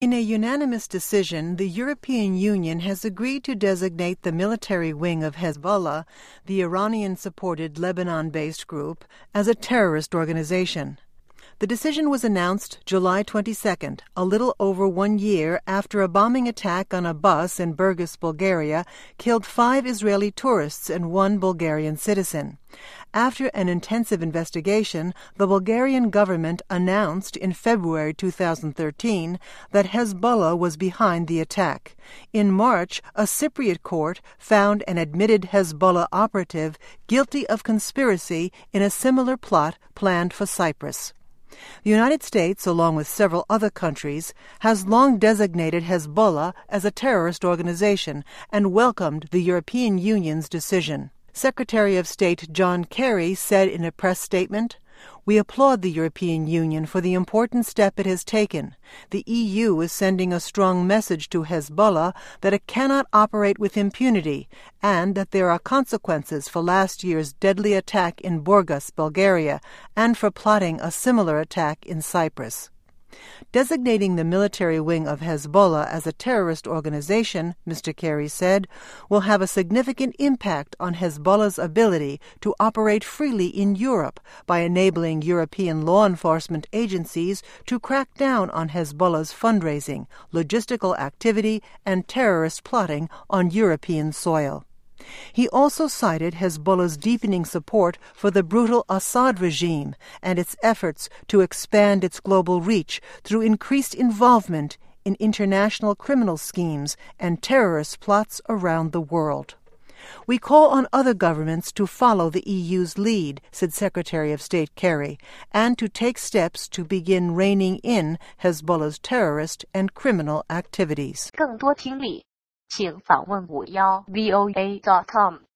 In a unanimous decision, the European Union has agreed to designate the military wing of Hezbollah, the Iranian-supported Lebanon-based group, as a terrorist organization. The decision was announced July 22nd, a little over 1 year after a bombing attack on a bus in Burgas, Bulgaria, killed 5 Israeli tourists and 1 Bulgarian citizen. After an intensive investigation, the Bulgarian government announced in February 2013 that Hezbollah was behind the attack. In March, a Cypriot court found an admitted Hezbollah operative guilty of conspiracy in a similar plot planned for Cyprus. The United States, along with several other countries, has long designated Hezbollah as a terrorist organization and welcomed the European Union's decision. Secretary of State John Kerry said in a press statement, "We applaud the European Union for the important step it has taken. The EU is sending a strong message to Hezbollah that it cannot operate with impunity and that there are consequences for last year's deadly attack in Burgas, Bulgaria, and for plotting a similar attack in Cyprus." Designating the military wing of Hezbollah as a terrorist organization, Mr. Kerry said, will have a significant impact on Hezbollah's ability to operate freely in Europe by enabling European law enforcement agencies to crack down on Hezbollah's fundraising, logistical activity, and terrorist plotting on European soil. He also cited Hezbollah's deepening support for the brutal Assad regime and its efforts to expand its global reach through increased involvement in international criminal schemes and terrorist plots around the world. "We call on other governments to follow the EU's lead," said Secretary of State Kerry, "and to take steps to begin reining in Hezbollah's terrorist and criminal activities." 更多听力请访问51voa.com